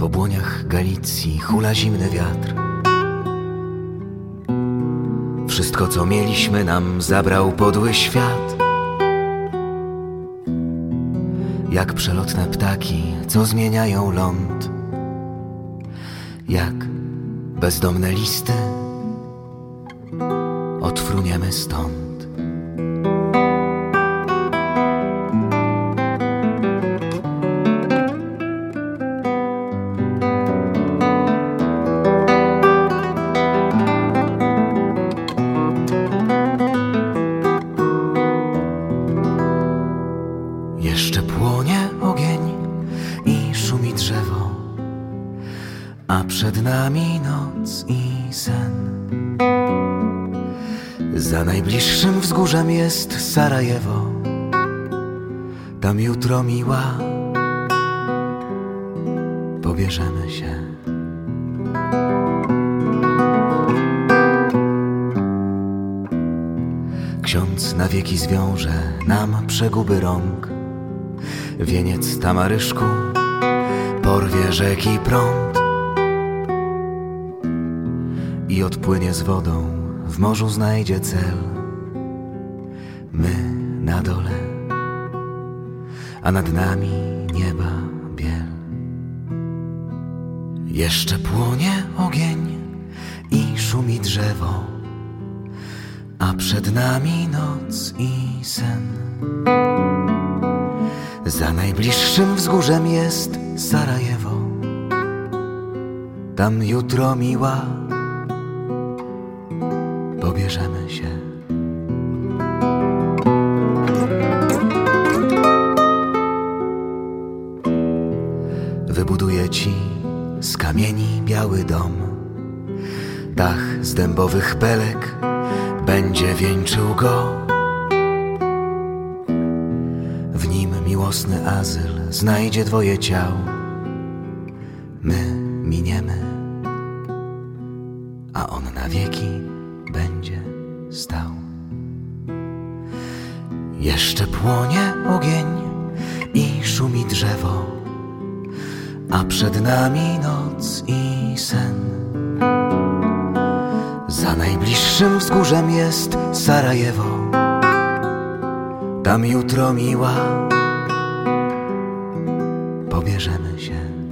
Po błoniach Galicji hula zimny wiatr. Wszystko, co mieliśmy, nam zabrał podły świat. Jak przelotne ptaki, co zmieniają ląd, jak bezdomne listy odfruniemy stąd. Jeszcze płonie ogień i szumi drzewo, a przed nami noc i sen. Za najbliższym wzgórzem jest Sarajewo, tam jutro miła pobierzemy się. Ksiądz na wieki zwiąże nam przeguby rąk, wieniec tamaryszku porwie rzeki prąd i odpłynie z wodą, w morzu znajdzie cel. My na dole, a nad nami nieba biel. Jeszcze płonie ogień i szumi drzewo, a przed nami noc i sen. Za najbliższym wzgórzem jest Sarajewo, tam jutro miła pobierzemy się. Wybuduję ci z kamieni biały dom, dach z dębowych belek będzie wieńczył go. W nim miłosny azyl znajdzie dwoje ciał. My miniemy, a on na wieki będzie stał. Jeszcze płonie ogień i szumi drzewo, a przed nami noc i sen. Za najbliższym wzgórzem jest Sarajewo, tam jutro miła pobierzemy się.